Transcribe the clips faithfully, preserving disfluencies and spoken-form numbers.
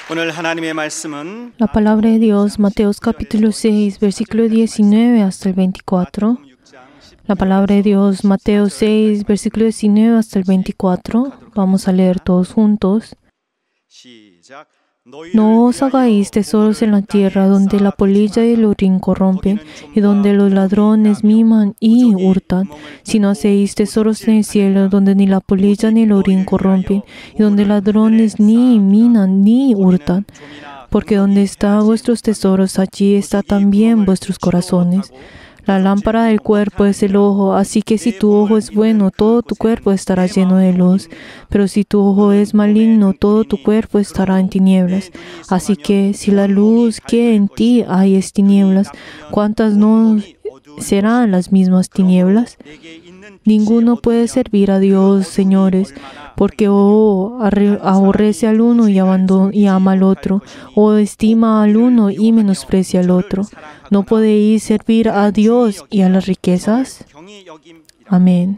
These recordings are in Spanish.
오늘 하나님의 말씀은 La palabra de Dios, Mateos capítulo seis, versículo diecinueve hasta el veinticuatro. La palabra de Dios, Mateo seis, versículo diecinueve hasta el veinticuatro. Vamos a leer todos juntos. No os hagáis tesoros en la tierra, donde la polilla y el orín corrompen, y donde los ladrones miman y hurtan, sino hacéis tesoros en el cielo, donde ni la polilla ni el orín corrompen, y donde ladrones ni minan ni hurtan. Porque donde están vuestros tesoros, allí está también vuestros corazones. La lámpara del cuerpo es el ojo, así que si tu ojo es bueno, todo tu cuerpo estará lleno de luz. Pero si tu ojo es maligno, todo tu cuerpo estará en tinieblas. Así que si la luz que en ti hay es tinieblas, ¿cuántas no serán las mismas tinieblas? Ninguno puede servir a Dios, señores, porque o aborrece al uno y, abandona, y ama al otro, o estima al uno y menosprecia al otro. ¿No podéis servir a Dios y a las riquezas? Amén.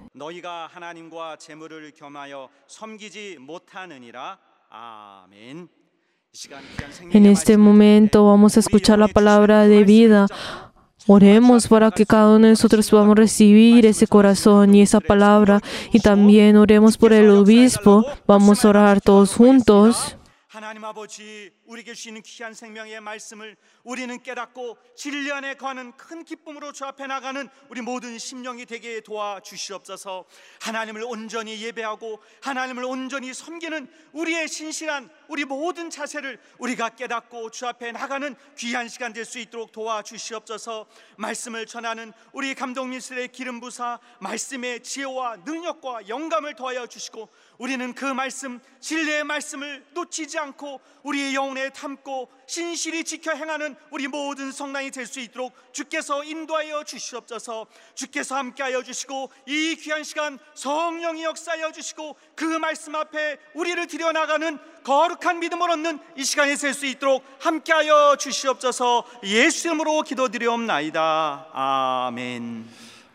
En este momento vamos a escuchar la palabra de vida. Oremos para que cada uno de nosotros podamos recibir ese corazón y esa palabra. Y también oremos por el obispo. Vamos a orar todos juntos. 하나님 아버지, 우리에게 주시는 귀한 생명의 말씀을 우리는 깨닫고 진리 안에 거하는 큰 기쁨으로 주 앞에 나가는 우리 모든 심령이 되게 도와주시옵소서. 하나님을 온전히 예배하고 하나님을 온전히 섬기는 우리의 신실한 우리 모든 자세를 우리가 깨닫고 주 앞에 나가는 귀한 시간 될 수 있도록 도와주시옵소서. 말씀을 전하는 우리 감독님들의 기름 부사 말씀의 지혜와 능력과 영감을 더하여 주시고 우리는 그 말씀, 진리의 말씀을 놓치지 않고 우리의 영혼에 담고 신실히 지켜 행하는 우리 모든 성당이 될 수 있도록 주께서 인도하여 주시옵소서. 주께서 함께하여 주시고 이 귀한 시간 성령이 역사하여 주시고 그 말씀 앞에 우리를 들여나가는 거룩한 믿음을 얻는 이 시간이 될 수 있도록 함께하여 주시옵소서. 예수 이름으로 기도드리옵나이다. 아멘.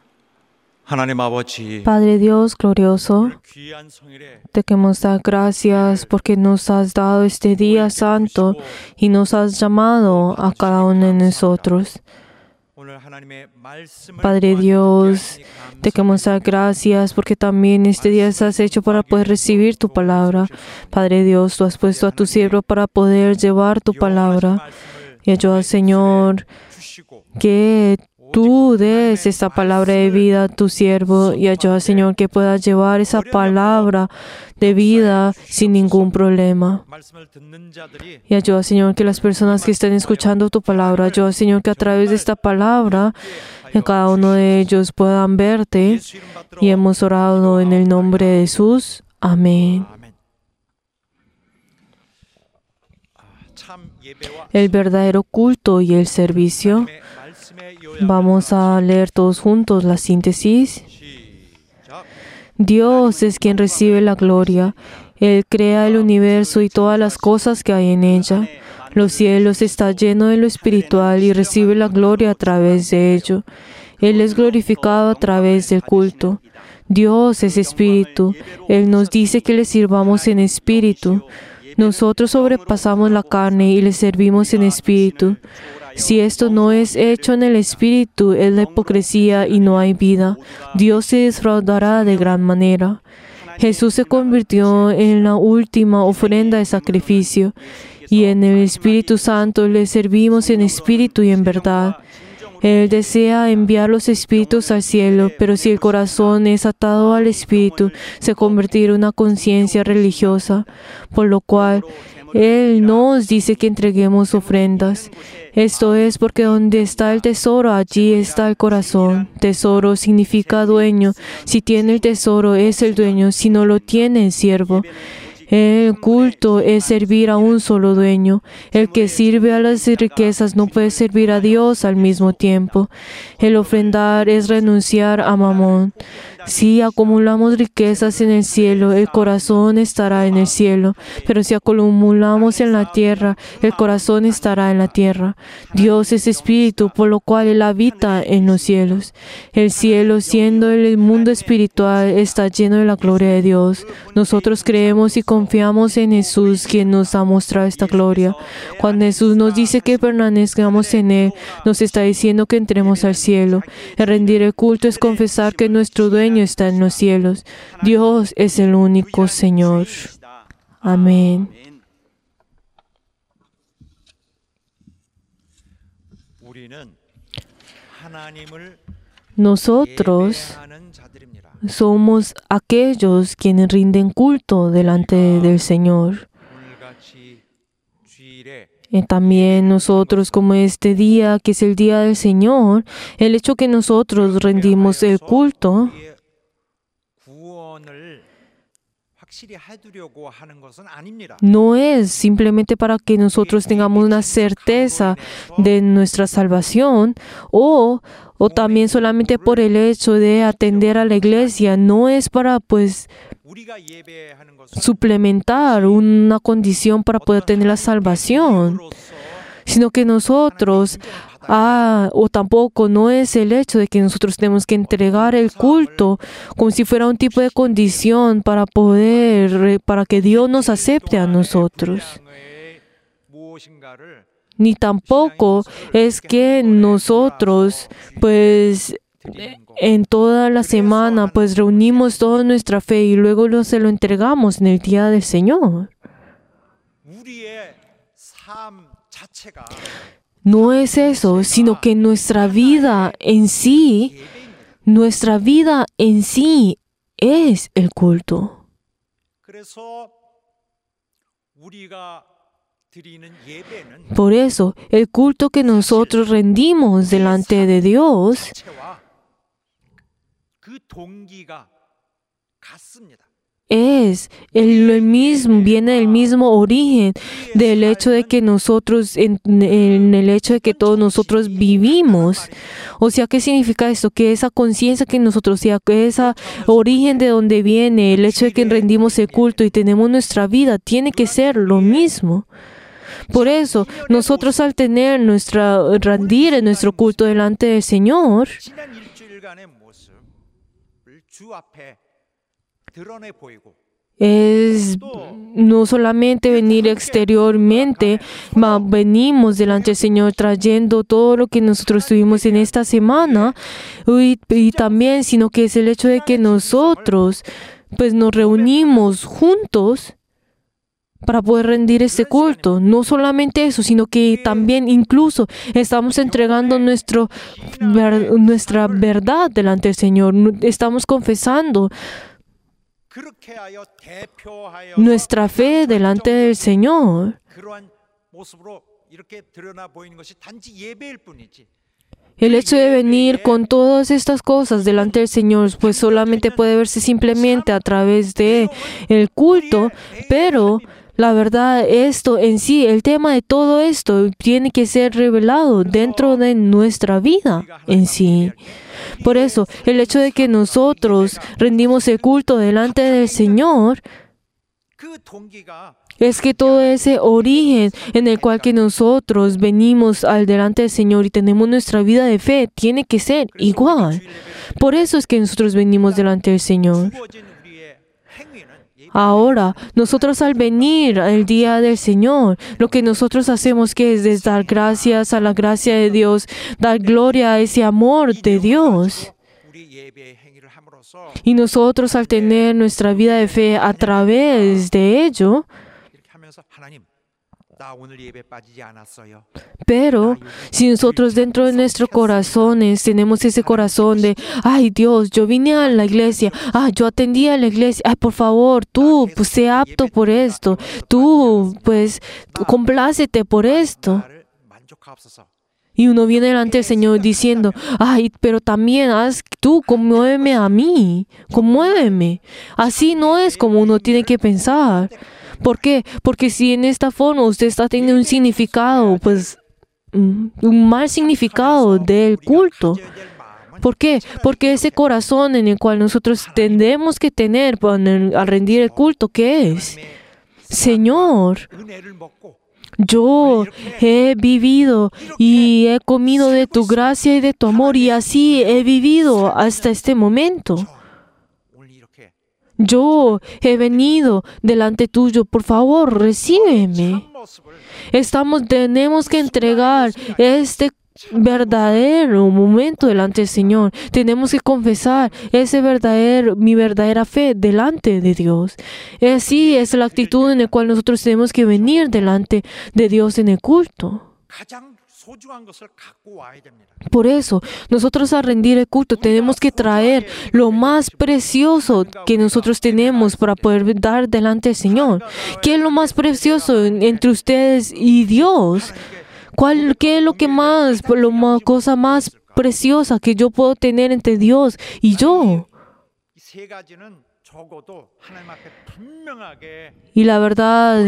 Padre Dios glorioso, te queremos dar gracias porque nos has dado este día santo y nos has llamado a cada uno de nosotros. Padre Dios, te queremos dar gracias porque también este día estás hecho para poder recibir tu palabra. Padre Dios, tú has puesto a tu siervo para poder llevar tu palabra. Y ayuda, Señor, que tú des esta palabra de vida a tu siervo y ayuda, Señor, que puedas llevar esa palabra de vida sin ningún problema. Y ayuda, Señor, que las personas que estén escuchando tu palabra, ayuda, Señor, que a través de esta palabra cada uno de ellos puedan verte. Y hemos orado en el nombre de Jesús. Amén. El verdadero culto y el servicio. Vamos a leer todos juntos la síntesis. Dios es quien recibe la gloria. Él crea el universo y todas las cosas que hay en ella. Los cielos están llenos de lo espiritual y recibe la gloria a través de ello. Él es glorificado a través del culto. Dios es espíritu. Él nos dice que le sirvamos en espíritu. Nosotros sobrepasamos la carne y le servimos en espíritu. Si esto no es hecho en el Espíritu, es la hipocresía y no hay vida. Dios se defraudará de gran manera. Jesús se convirtió en la última ofrenda de sacrificio, y en el Espíritu Santo le servimos en espíritu y en verdad. Él desea enviar los espíritus al cielo, pero si el corazón es atado al Espíritu, se convertirá en una conciencia religiosa, por lo cual Él nos dice que entreguemos ofrendas. Esto es porque donde está el tesoro, allí está el corazón. Tesoro significa dueño. Si tiene el tesoro, es el dueño. Si no lo tiene, el siervo. El culto es servir a un solo dueño. El que sirve a las riquezas no puede servir a Dios al mismo tiempo. El ofrendar es renunciar a Mamón. Si acumulamos riquezas en el cielo, el corazón estará en el cielo. Pero si acumulamos en la tierra, el corazón estará en la tierra. Dios es espíritu, por lo cual Él habita en los cielos. El cielo, siendo el mundo espiritual, está lleno de la gloria de Dios. Nosotros creemos y confiamos en Jesús, quien nos ha mostrado esta gloria. Cuando Jesús nos dice que permanezcamos en Él, nos está diciendo que entremos al cielo. El rendir el culto es confesar que nuestro dueño está en los cielos. Dios es el único Señor. Amén. Nosotros somos aquellos quienes rinden culto delante del Señor. Y también nosotros, como este día, que es el día del Señor, el hecho que nosotros rendimos el culto no es simplemente para que nosotros tengamos una certeza de nuestra salvación o, o también solamente por el hecho de atender a la iglesia. No es para pues suplementar una condición para poder tener la salvación, sino que nosotros, ah, o tampoco no es el hecho de que nosotros tenemos que entregar el culto como si fuera un tipo de condición para poder, para que Dios nos acepte a nosotros. Ni tampoco es que nosotros, pues, en toda la semana, pues reunimos toda nuestra fe y luego lo, se lo entregamos en el día del Señor. No es eso, sino que nuestra vida en sí, nuestra vida en sí es el culto. Por eso, el culto que nosotros rendimos delante de Dios es el, el mismo, viene del mismo origen del hecho de que nosotros, en, en el hecho de que todos nosotros vivimos. O sea, ¿qué significa esto? Que esa conciencia que nosotros, o sea, que ese origen de donde viene, el hecho de que rendimos el culto y tenemos nuestra vida, tiene que ser lo mismo. Por eso, nosotros al tener nuestra, rendir en nuestro culto delante del Señor, es no solamente venir exteriormente, mas venimos delante del Señor trayendo todo lo que nosotros tuvimos en esta semana y, y también, sino que es el hecho de que nosotros pues nos reunimos juntos para poder rendir este culto. No solamente eso, sino que también incluso estamos entregando nuestro, ver, nuestra verdad delante del Señor. Estamos confesando nuestra fe delante del Señor. El hecho de venir con todas estas cosas delante del Señor, pues solamente puede verse simplemente a través de el culto, pero la verdad, esto en sí, el tema de todo esto tiene que ser revelado dentro de nuestra vida en sí. Por eso, el hecho de que nosotros rendimos el culto delante del Señor es que todo ese origen en el cual que nosotros venimos al delante del Señor y tenemos nuestra vida de fe tiene que ser igual. Por eso es que nosotros venimos delante del Señor. Ahora, nosotros al venir al día del Señor, lo que nosotros hacemos que es, es dar gracias a la gracia de Dios, dar gloria a ese amor de Dios. Y nosotros al tener nuestra vida de fe a través de ello, pero si nosotros dentro de nuestros corazones tenemos ese corazón de, ay Dios, yo vine a la iglesia, ah, yo atendí a la iglesia, ay por favor, tú pues sé apto por esto, tú pues complácete por esto. Y uno viene delante del Señor diciendo, ay, pero también haz tú, conmuéveme a mí, conmuéveme. Así no es como uno tiene que pensar. ¿Por qué? Porque si en esta forma usted está teniendo un significado, pues un mal significado del culto, ¿Por qué? Porque ese corazón en el cual nosotros tenemos que tener al rendir el culto, ¿qué es? Señor, yo he vivido y he comido de tu gracia y de tu amor, y así he vivido hasta este momento. Yo he venido delante tuyo, por favor, recíbeme. Estamos, tenemos que entregar este verdadero momento delante del Señor. Tenemos que confesar ese verdadero, mi verdadera fe delante de Dios. Así es la actitud en la cual nosotros tenemos que venir delante de Dios en el culto. Por eso, nosotros al rendir el culto tenemos que traer lo más precioso que nosotros tenemos para poder dar delante del Señor. ¿Qué es lo más precioso entre ustedes y Dios? ¿Cuál, ¿Qué es lo que más, la cosa más preciosa que yo puedo tener entre Dios y yo? Y la verdad,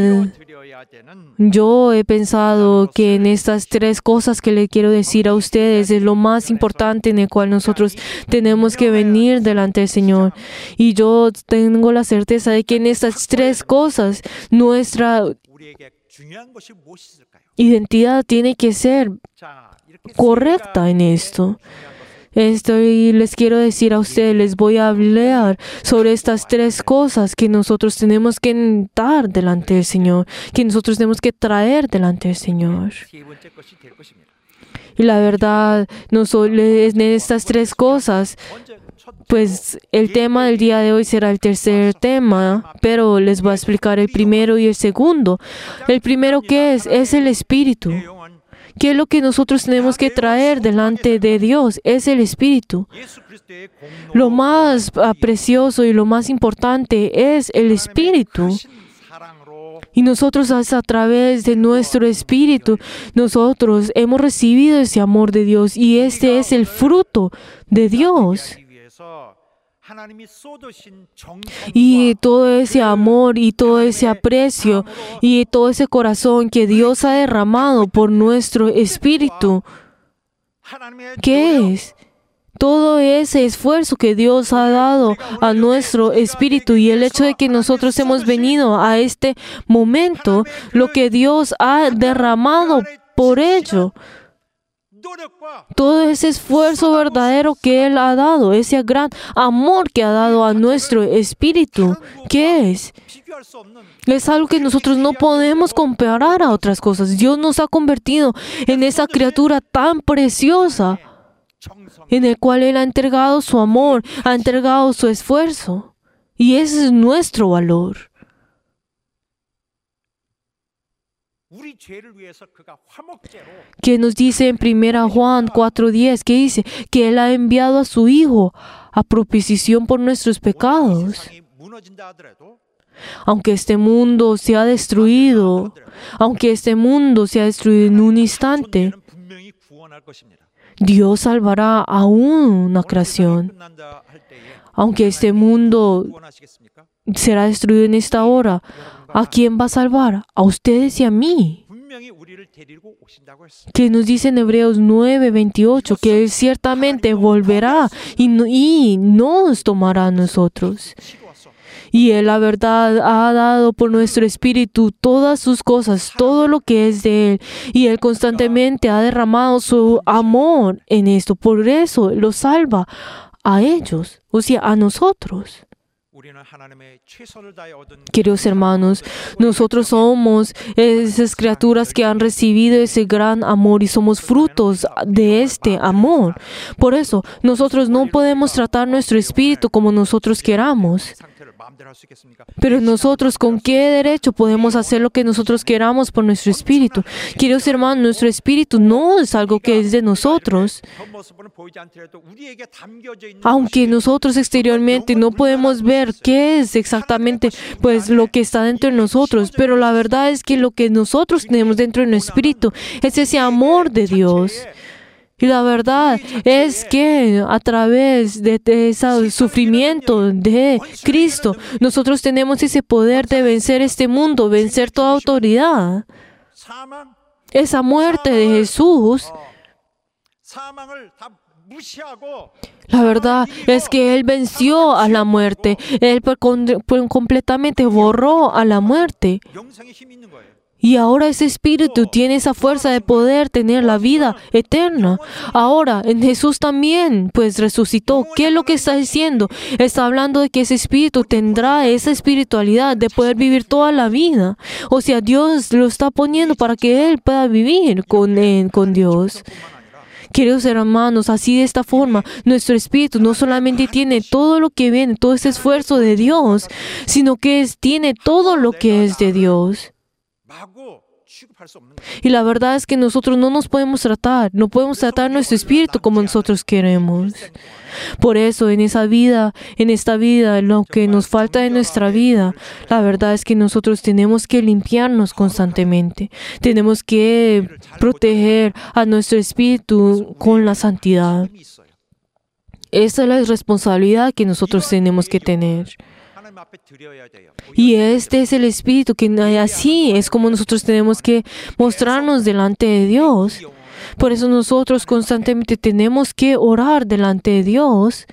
yo he pensado que en estas tres cosas que le quiero decir a ustedes es lo más importante en el cual nosotros tenemos que venir delante del Señor. Y yo tengo la certeza de que en estas tres cosas nuestra identidad tiene que ser correcta en esto. Esto y les quiero decir a ustedes, les voy a hablar sobre estas tres cosas que nosotros tenemos que dar delante del Señor, que nosotros tenemos que traer delante del Señor. Y la verdad, no solo en estas tres cosas, pues el tema del día de hoy será el tercer tema, pero les voy a explicar el primero y el segundo. El primero, ¿qué es? Es el Espíritu. ¿Qué es lo que nosotros tenemos que traer delante de Dios? Es el Espíritu. Lo más precioso y lo más importante es el Espíritu. Y nosotros a través de nuestro Espíritu, nosotros hemos recibido ese amor de Dios y este es el fruto de Dios. Y todo ese amor y todo ese aprecio y todo ese corazón que Dios ha derramado por nuestro espíritu, ¿qué es? Todo ese esfuerzo que Dios ha dado a nuestro espíritu y el hecho de que nosotros hemos venido a este momento, lo que Dios ha derramado por ello. Todo ese esfuerzo verdadero que Él ha dado, ese gran amor que ha dado a nuestro espíritu, ¿qué es? Es algo que nosotros no podemos comparar a otras cosas. Dios nos ha convertido en esa criatura tan preciosa, en el cual Él ha entregado su amor, ha entregado su esfuerzo. Y ese es nuestro valor. Que nos dice en primera Juan cuatro diez, que dice que Él ha enviado a su Hijo a propiciación por nuestros pecados. Aunque este mundo sea destruido, aunque este mundo sea destruido en un instante, Dios salvará a una creación. Aunque este mundo será destruido en esta hora, ¿a quién va a salvar? A ustedes y a mí. Que nos dice en Hebreos nueve veintiocho que Él ciertamente volverá y, no, y nos tomará a nosotros. Y Él, la verdad, ha dado por nuestro espíritu todas sus cosas, todo lo que es de Él. Y Él constantemente ha derramado su amor en esto. Por eso lo salva a ellos, o sea, a nosotros. Queridos hermanos, nosotros somos esas criaturas que han recibido ese gran amor y somos frutos de este amor. Por eso, nosotros no podemos tratar nuestro espíritu como nosotros queramos. Pero nosotros, ¿con qué derecho podemos hacer lo que nosotros queramos por nuestro espíritu? Queridos hermanos, nuestro espíritu no es algo que es de nosotros. Aunque nosotros exteriormente no podemos ver qué es exactamente pues, lo que está dentro de nosotros, pero la verdad es que lo que nosotros tenemos dentro de nuestro espíritu es ese amor de Dios. Y la verdad es que a través de ese sufrimiento de Cristo, nosotros tenemos ese poder de vencer este mundo, vencer toda autoridad. Esa muerte de Jesús La verdad es que Él venció a la muerte. Él por con- por completamente borró a la muerte. 영생의 힘이 있는 거예요. Y ahora ese espíritu tiene esa fuerza de poder tener la vida eterna. Ahora, en Jesús también, pues resucitó. ¿Qué es lo que está diciendo? Está hablando de que ese espíritu tendrá esa espiritualidad de poder vivir toda la vida. O sea, Dios lo está poniendo para que Él pueda vivir con, él, con Dios. Queridos hermanos, así de esta forma, nuestro espíritu no solamente tiene todo lo que viene, todo ese esfuerzo de Dios, sino que es, tiene todo lo que es de Dios. Y la verdad es que nosotros no nos podemos tratar, no podemos tratar nuestro espíritu como nosotros queremos. Por eso, en esa vida, en esta vida, lo que nos falta de nuestra vida, la verdad es que nosotros tenemos que limpiarnos constantemente. Tenemos que proteger a nuestro espíritu con la santidad. Esa es la responsabilidad que nosotros tenemos que tener. Y este es el espíritu que así es como nosotros tenemos que mostrarnos delante de Dios. Por eso nosotros constantemente tenemos que orar delante de Dios.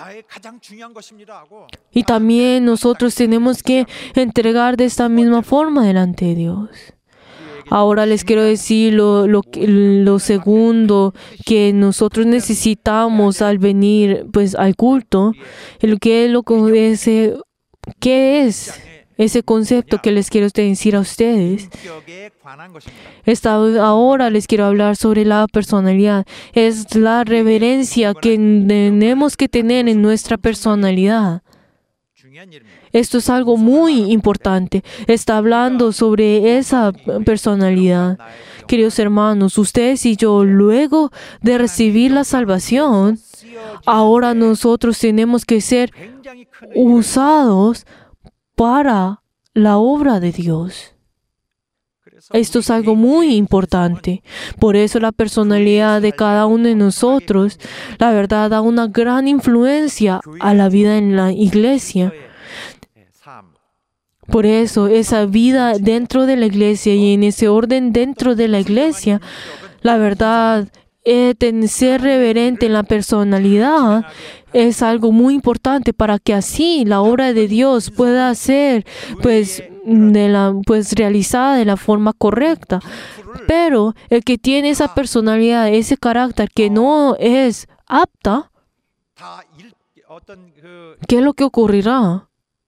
Y también nosotros tenemos que entregar de esta misma forma delante de Dios. Ahora les quiero decir lo, lo, lo segundo que nosotros necesitamos al venir pues, al culto. El que es lo que ese ¿Qué es ese concepto que les quiero decir a ustedes? Esta, ahora les quiero hablar sobre la personalidad. Es la reverencia que tenemos que tener en nuestra personalidad. Esto es algo muy importante. Está hablando sobre esa personalidad. Queridos hermanos, ustedes y yo, luego de recibir la salvación, ahora nosotros tenemos que ser usados para la obra de Dios. Esto es algo muy importante. Por eso la personalidad de cada uno de nosotros, la verdad, da una gran influencia a la vida en la iglesia. Por eso, esa vida dentro de la iglesia y en ese orden dentro de la iglesia, la verdad, eh, ser reverente en la personalidad es algo muy importante para que así la obra de Dios pueda ser pues, de la, pues, realizada de la forma correcta. Pero el que tiene esa personalidad, ese carácter que no es apta, ¿qué es lo que ocurrirá?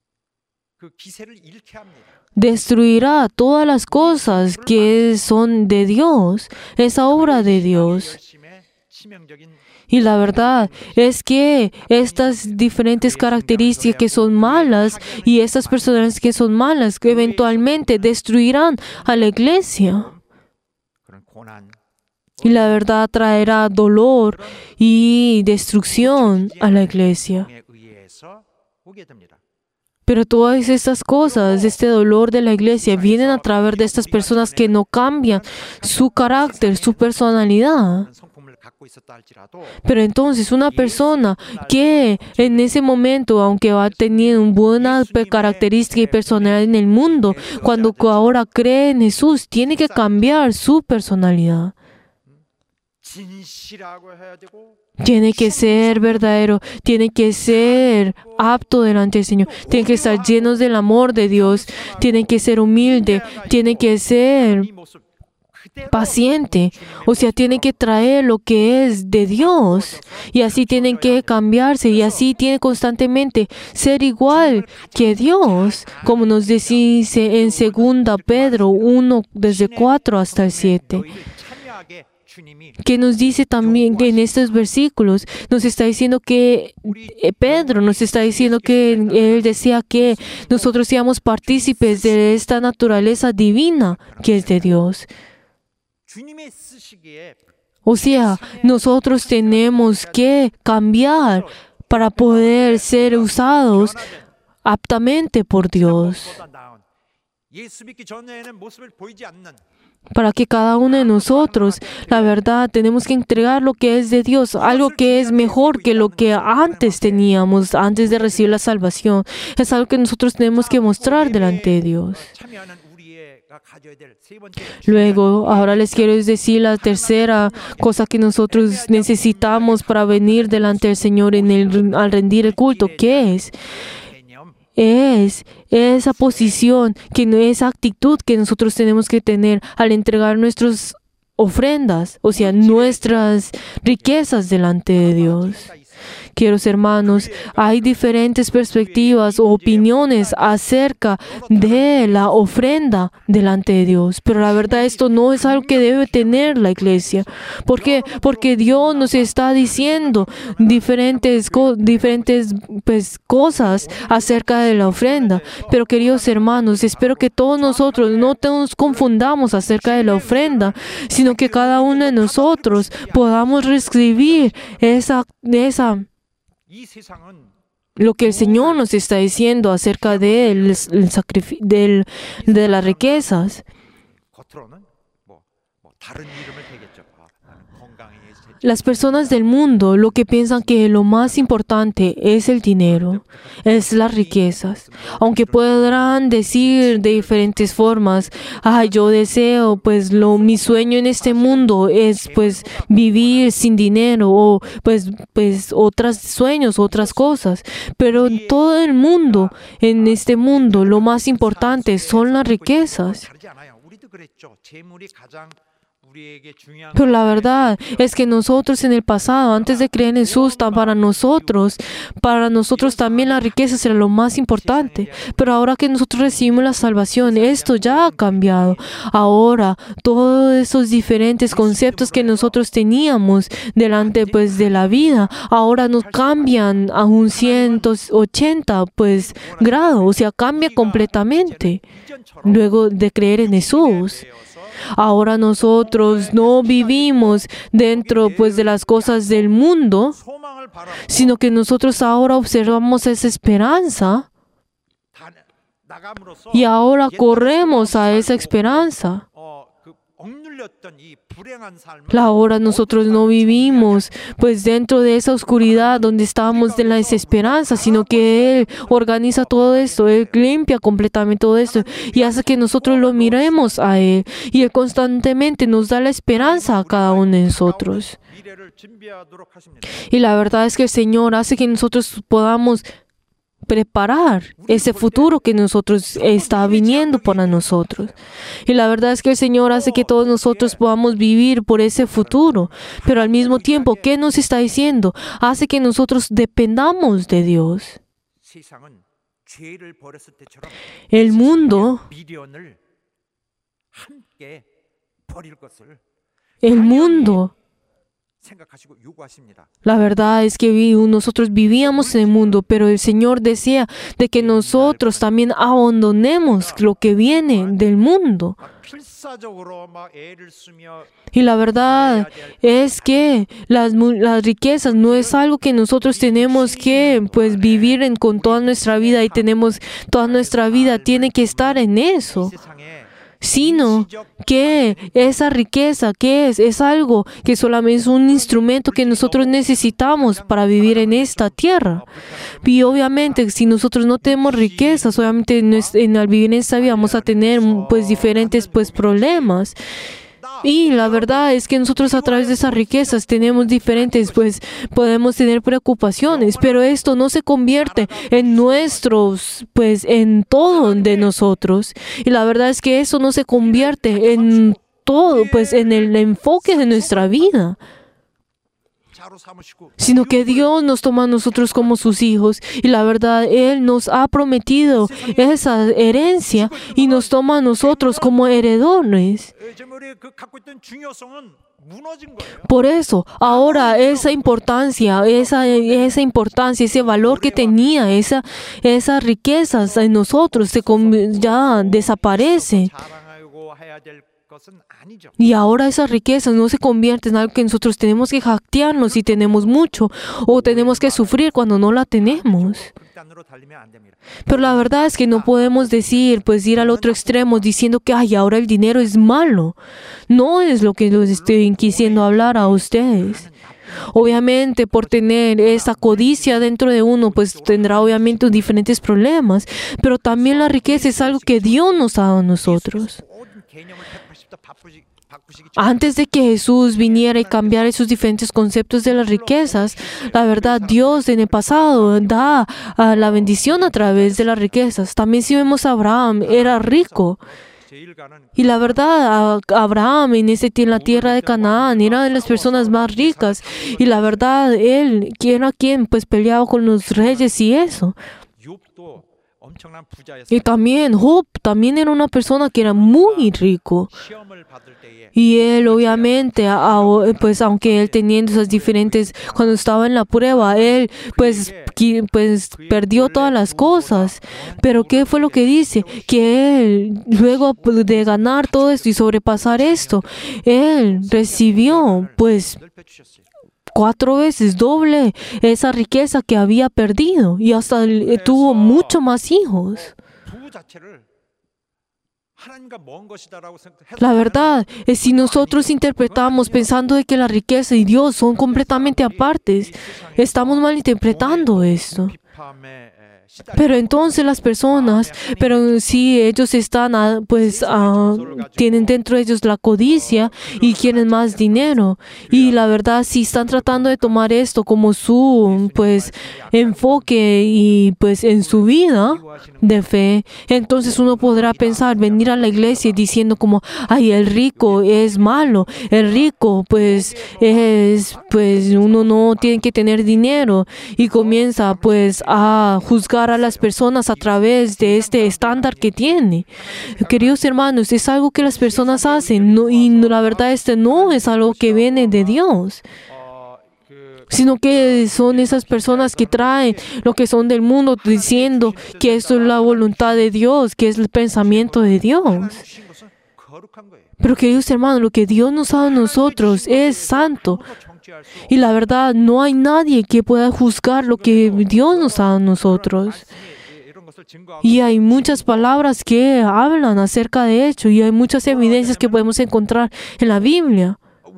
Destruirá todas las cosas que son de Dios, esa obra de Dios. Y la verdad es que estas diferentes características que son malas y estas personas que son malas, que eventualmente destruirán a la iglesia. Y la verdad traerá dolor y destrucción a la iglesia. Pero todas estas cosas, este dolor de la iglesia, vienen a través de estas personas que no cambian su carácter, su personalidad. Pero entonces una persona que en ese momento, aunque va a tener una buena característica y personalidad en el mundo, cuando ahora cree en Jesús, tiene que cambiar su personalidad. Tiene que ser verdadero, tiene que ser apto delante del Señor, tiene que estar llenos del amor de Dios, tiene que ser humilde, tiene que ser paciente, o sea, tiene que traer lo que es de Dios y así tienen que cambiarse y así tiene constantemente ser igual que Dios, como nos dice en segunda Pedro uno, desde cuatro hasta el siete. Que nos dice también que en estos versículos nos está diciendo que eh, Pedro nos está diciendo que él decía que nosotros seamos partícipes de esta naturaleza divina que es de Dios. O sea, nosotros tenemos que cambiar para poder ser usados aptamente por Dios. Para que cada uno de nosotros, la verdad, tenemos que entregar lo que es de Dios, algo que es mejor que lo que antes teníamos, antes de recibir la salvación. Es algo que nosotros tenemos que mostrar delante de Dios. Luego, ahora les quiero decir la tercera cosa que nosotros necesitamos para venir delante del Señor en el, al rendir el culto. ¿Qué es? Es esa posición, que no esa actitud que nosotros tenemos que tener al entregar nuestras ofrendas, o sea, nuestras riquezas delante de Dios. Queridos hermanos, hay diferentes perspectivas o opiniones acerca de la ofrenda delante de Dios, pero la verdad esto no es algo que debe tener la iglesia. ¿Por qué? Porque Dios nos está diciendo diferentes, co- diferentes pues, cosas acerca de la ofrenda. Pero queridos hermanos, espero que todos nosotros no nos confundamos acerca de la ofrenda, sino que cada uno de nosotros podamos recibir esa, esa lo que el Señor nos está diciendo acerca de, el, el sacrifi- del, de las riquezas. Las personas del mundo lo que piensan que lo más importante es el dinero, es las riquezas. Aunque podrán decir de diferentes formas, ah, yo deseo, pues lo, mi sueño en este mundo es pues vivir sin dinero o pues, pues otros sueños, otras cosas. Pero en todo el mundo, en este mundo, lo más importante son las riquezas. Pero la verdad es que nosotros en el pasado, antes de creer en Jesús, para nosotros, para nosotros también la riqueza era lo más importante. Pero ahora que nosotros recibimos la salvación, esto ya ha cambiado. Ahora, todos esos diferentes conceptos que nosotros teníamos delante pues, de la vida, ahora nos cambian a un ciento ochenta pues, grado, o sea, cambia completamente. Luego de creer en Jesús. Ahora nosotros no vivimos dentro pues de las cosas del mundo, sino que nosotros ahora observamos esa esperanza y ahora corremos a esa esperanza. Ahora nosotros no vivimos pues dentro de esa oscuridad donde estábamos de la desesperanza, sino que Él organiza todo esto, Él limpia completamente todo esto y hace que nosotros lo miremos a Él y Él constantemente nos da la esperanza a cada uno de nosotros. Y la verdad es que el Señor hace que nosotros podamos preparar ese futuro que nosotros está viniendo para nosotros. Y la verdad es que el Señor hace que todos nosotros podamos vivir por ese futuro. Pero al mismo tiempo, ¿qué nos está diciendo? Hace que nosotros dependamos de Dios. El mundo, el mundo, la verdad es que nosotros vivíamos en el mundo, pero el Señor decía de que nosotros también abandonemos lo que viene del mundo. Y la verdad es que las, las riquezas no es algo que nosotros tenemos que pues, vivir en, con toda nuestra vida y tenemos toda nuestra vida tiene que estar en eso. Sino que esa riqueza, ¿qué es? Es algo que solamente es un instrumento que nosotros necesitamos para vivir en esta tierra. Y obviamente, si nosotros no tenemos riquezas, obviamente en, al vivir en esta vida vamos a tener pues, diferentes pues, problemas. Y la verdad es que nosotros a través de esas riquezas tenemos diferentes, pues podemos tener preocupaciones, pero esto no se convierte en nuestros, pues en todo de nosotros. Y la verdad es que eso no se convierte en todo, pues en el enfoque de nuestra vida. Sino que Dios nos toma a nosotros como sus hijos y la verdad Él nos ha prometido esa herencia y nos toma a nosotros como heredores. Por eso, ahora esa importancia, esa, esa importancia, ese valor que tenía, esa, esas riquezas en nosotros se, ya desaparece. Y ahora esas riquezas no se convierten en algo que nosotros tenemos que jactarnos si tenemos mucho o tenemos que sufrir cuando no la tenemos. Pero la verdad es que no podemos decir, pues ir al otro extremo diciendo que ay, ahora el dinero es malo. No es lo que les estoy quisiendo hablar a ustedes. Obviamente, por tener esa codicia dentro de uno, pues tendrá obviamente diferentes problemas. Pero también la riqueza es algo que Dios nos ha dado a nosotros. Antes de que Jesús viniera y cambiara esos diferentes conceptos de las riquezas, la verdad, Dios en el pasado da uh, la bendición a través de las riquezas. También si vemos a Abraham, era rico. Y la verdad, Abraham en, ese, en la tierra de Canaán era de las personas más ricas. Y la verdad, él, ¿quién era quien? Pues peleaba con los reyes y eso. Y también Job también era una persona que era muy rico. Y él obviamente, pues aunque él teniendo esas diferentes, cuando estaba en la prueba, él pues, pues perdió todas las cosas. Pero ¿qué fue lo que dice? Que él, luego de ganar todo esto y sobrepasar esto, él recibió pues cuatro veces doble esa riqueza que había perdido y hasta tuvo mucho más hijos. La verdad es si nosotros interpretamos pensando de que la riqueza y Dios son completamente apartes, estamos malinterpretando esto. Pero entonces las personas, pero si ellos están, pues, uh, tienen dentro de ellos la codicia y quieren más dinero. Y la verdad, si están tratando de tomar esto como su, pues, enfoque y, pues, en su vida de fe, entonces uno podrá pensar, venir a la iglesia diciendo como, ay, el rico es malo, el rico, pues, es, pues, uno no tiene que tener dinero y comienza, pues, a juzgar a las personas a través de este estándar que tiene. Queridos hermanos, es algo que las personas hacen no, y la verdad este no es algo que viene de Dios, sino que son esas personas que traen lo que son del mundo diciendo que esto es la voluntad de Dios, que es el pensamiento de Dios. Pero queridos hermanos, lo que Dios nos ha dado a nosotros es santo. Y la verdad, no hay nadie que pueda juzgar lo que Dios nos ha dado a nosotros. Y hay muchas palabras que hablan acerca de ello y hay muchas evidencias que podemos encontrar en la Biblia,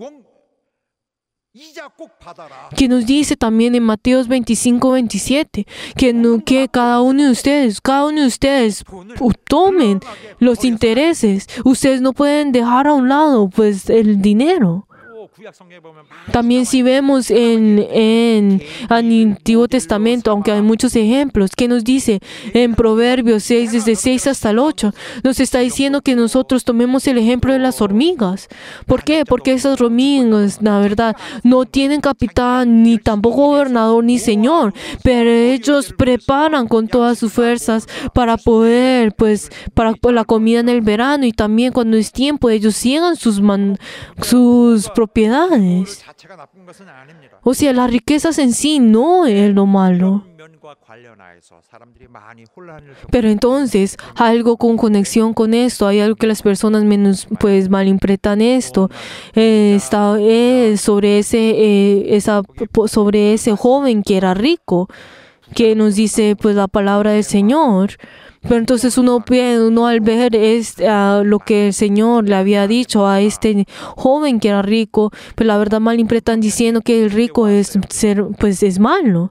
que nos dice también en Mateo veinticinco, veintisiete, que, no, que cada uno de ustedes, cada uno de ustedes tomen los intereses. Ustedes no pueden dejar a un lado pues el dinero. También si vemos en, en el Antiguo Testamento, aunque hay muchos ejemplos, que nos dice en Proverbios seis, desde seis hasta el ocho, nos está diciendo que nosotros tomemos el ejemplo de las hormigas. ¿Por qué? Porque esas hormigas, la verdad, no tienen capitán, ni tampoco gobernador, ni señor, pero ellos preparan con todas sus fuerzas para poder, pues, para, para la comida en el verano y también cuando es tiempo, ellos ciegan sus, man, sus propiedades. O sea, las riquezas en sí no es lo malo. Pero entonces, algo con conexión con esto, hay algo que las personas menos pues malinterpretan esto, eh, está, eh, sobre, ese, eh, esa, sobre ese joven que era rico, que nos dice pues la palabra del Señor. Pero entonces uno, uno al ver este, uh, lo que el Señor le había dicho a este joven que era rico, pues la verdad malinterpretan diciendo que el rico es, ser, pues es malo.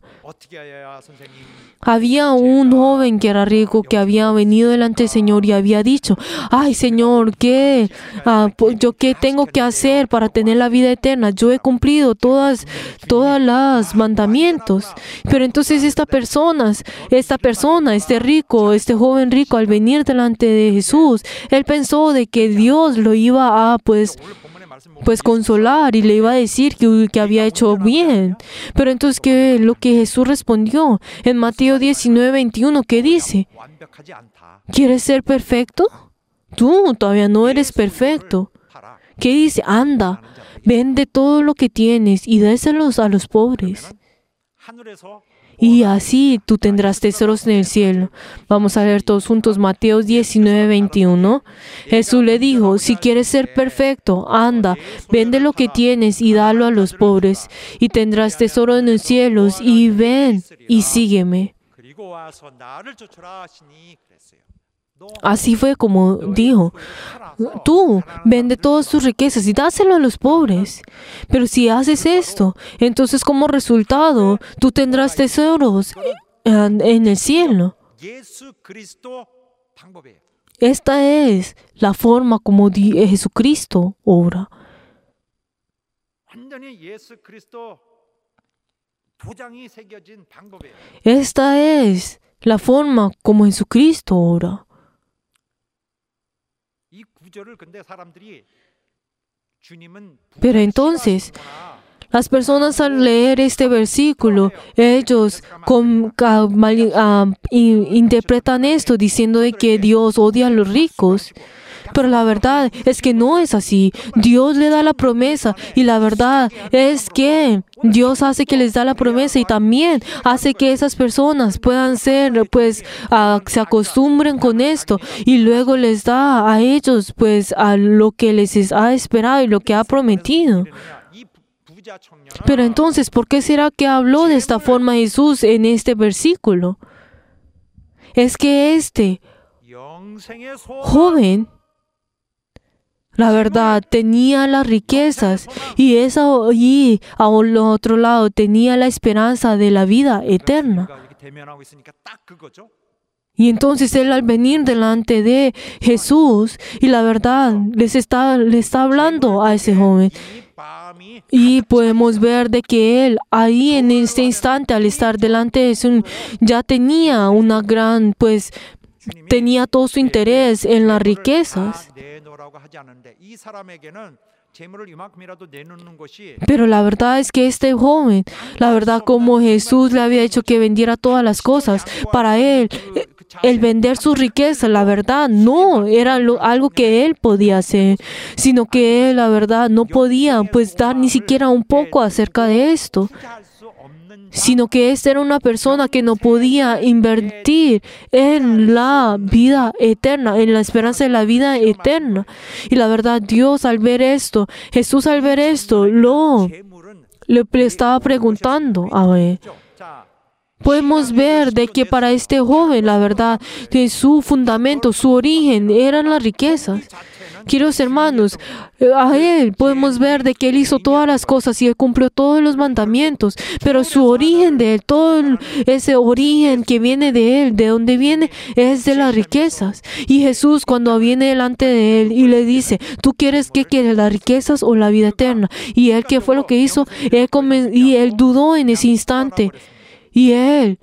Había un joven que era rico que había venido delante del Señor y había dicho, ay Señor, ¿qué, uh, yo qué tengo que hacer para tener la vida eterna? Yo he cumplido todas, todas los mandamientos. Pero entonces esta persona, esta persona, este rico, este joven rico, al venir delante de Jesús, él pensó de que Dios lo iba a pues pues consolar y le iba a decir que, que había hecho bien. Pero entonces, ¿qué lo que Jesús respondió? En Mateo diecinueve, veintiuno, ¿qué dice? ¿Quieres ser perfecto? Tú todavía no eres perfecto. ¿Qué dice? Anda, vende todo lo que tienes y déselos a los pobres. Y así tú tendrás tesoros en el cielo. Vamos a leer todos juntos Mateo diecinueve, veintiuno. Jesús le dijo, si quieres ser perfecto, anda, vende lo que tienes y dalo a los pobres, y tendrás tesoro en los cielos, y ven y sígueme. Así fue como dijo, tú vende todas tus riquezas y dáselo a los pobres. Pero si haces esto, entonces como resultado, tú tendrás tesoros en en el cielo. 예수 그리스도 방법이에요. Esta es la forma como di- Jesucristo obra. 완전히 예수 그리스도 도장이 새겨진 방법이에요. Esta es la forma como Jesucristo obra. 이 구절을 근데 사람들이 주님은 Pero entonces, las personas al leer este versículo, ellos com- ca- mal- ah, in- interpretan esto diciendo de que Dios odia a los ricos. Pero la verdad es que no es así. Dios le da la promesa y la verdad es que Dios hace que les da la promesa y también hace que esas personas puedan ser, pues, ah, se acostumbren con esto y luego les da a ellos, pues, a lo que les es- ha esperado y lo que ha prometido. 이 부- 부자 청년은 Pero entonces, ¿por qué será que habló de esta forma Jesús en este versículo? Es que este 영생의 소 joven, la verdad, tenía las riquezas y, esa, y al otro lado tenía la esperanza de la vida eterna. 우리가 이렇게 대면하고 있으니까 딱 그거죠. Y entonces él al venir delante de Jesús, y la verdad, les está, le está hablando a ese joven. 이 마음이 Y podemos ver de que él ahí en este instante al estar delante de Jesús ya tenía una gran, pues tenía todo su interés en las riquezas. 다 내놓으라고 하지 않는데 이 사람에게는 재물을 이만큼이라도 내놓는 것이 Pero la verdad es que este joven, la verdad como Jesús le había dicho que vendiera todas las cosas, para él eh, el vender su riqueza, la verdad, no era lo- algo que él podía hacer, sino que él, la verdad, no podía pues dar ni siquiera un poco acerca de esto, 투자할 수 없는 sino que esta era una persona que no podía invertir en la vida eterna, en la esperanza de la vida eterna. Y la verdad, Dios al ver esto, Jesús al ver esto, lo 재물은 le pre- estaba preguntando a él. 자 Podemos ver de que para este joven, la verdad, que su fundamento, su origen eran las riquezas. Queridos hermanos, eh, a él podemos ver de que él hizo todas las cosas y él cumplió todos los mandamientos, pero su origen de él, todo el- ese origen que viene de él, de donde viene, es de las riquezas. Y Jesús cuando viene delante de él y le dice, ¿tú quieres que quieres las riquezas o la vida eterna? Y él, ¿qué fue lo que hizo? Él comen- y él dudó en ese instante. Y él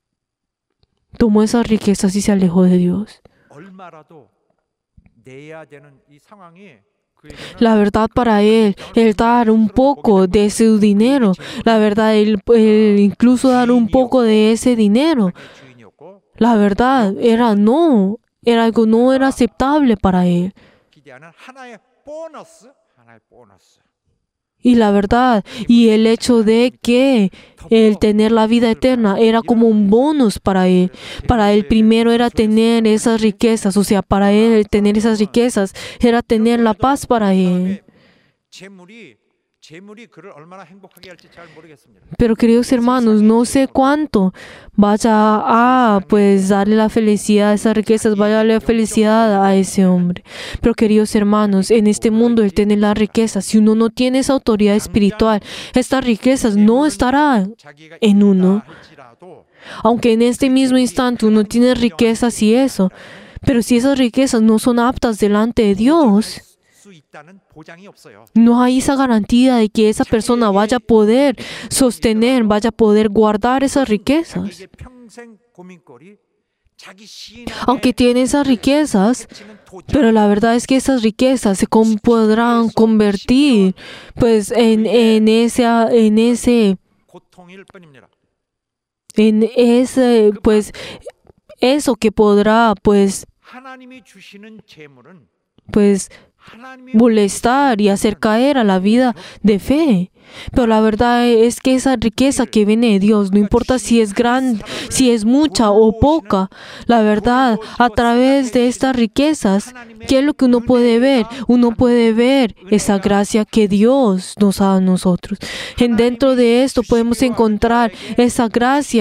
tomó esas riquezas y se alejó de Dios. 얼마라도 내야 되는 이 상황이 그에게는 La verdad para él, el dar un poco de su dinero, la verdad, el, el incluso dar un poco de ese dinero, 자기의 주인이었고 la verdad era no, era algo no era aceptable para él. 기대하는 하나의 보너스, 하나의 보너스. Y la verdad, y el hecho de que el tener la vida eterna era como un bonus para él. Para él primero era tener esas riquezas, o sea, para él el tener esas riquezas era tener la paz para él. 재물이 재물이 그를 얼마나 행복하게 할지 잘 모르겠습니다. Pero queridos hermanos, no sé cuánto vaya a pues darle la felicidad a esas riquezas, vaya a darle la felicidad a ese hombre. Pero queridos hermanos, en este mundo el tener las riquezas, si uno no tiene esa autoridad espiritual, estas riquezas no estarán 자기가 en uno. 있다 할지라도 Aunque en este mismo instante uno tiene riquezas y eso, pero si esas riquezas no son aptas delante de Dios, 수 있다는 보장이 없어요. no hay esa garantía de que esa persona vaya a poder sostener, vaya a poder guardar esas riquezas. 자기에게 평생 고민거리, 자기 시인의 Aunque tiene esas riquezas, 치는 도전, pero la verdad es que esas riquezas se con- podrán convertir pues en, en ese, en ese, 고통일 뿐입니다. en ese, pues eso que podrá pues, 하나님이 주시는 재물은 pues 하나님이 molestar y hacer caer a la vida de fe. Pero la verdad es que esa riqueza que viene de Dios, no importa si es grande, si es mucha o poca, la verdad, a través de estas riquezas, ¿qué es lo que uno puede ver? Uno puede ver esa gracia que Dios nos da a nosotros. En dentro de esto podemos encontrar esa gracia